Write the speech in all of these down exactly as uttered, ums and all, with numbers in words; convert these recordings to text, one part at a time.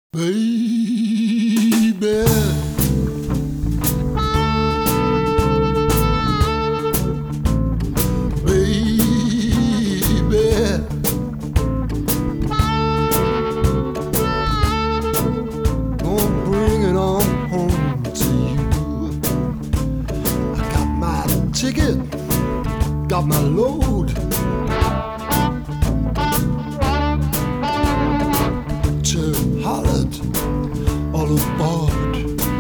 Baby, baby, gonna bring it on home to you. I got my ticket, got my load. To Holland, all aboard.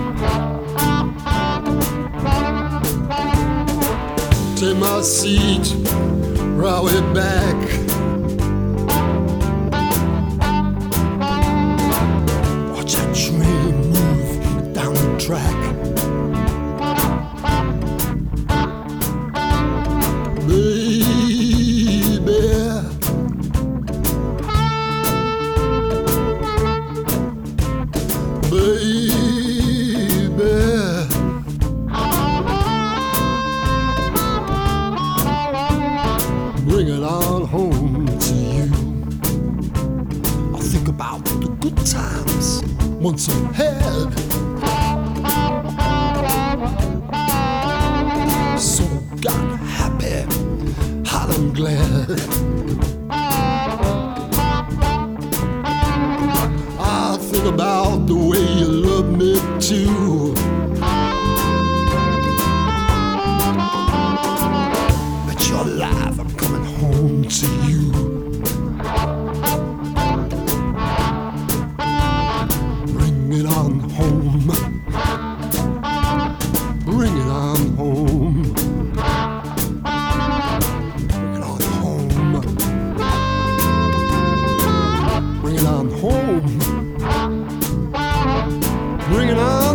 Take my seat, roll it back. Watch that train move down the track. Baby, bring it on home to you. I think about the good times once ahead. So got happy, hot and glad. I think about the way you love me too. Bet you're alive, I'm coming home to you. Bring it on home. Bring it on home. Bring it on home. Bring it on home. Bring it on.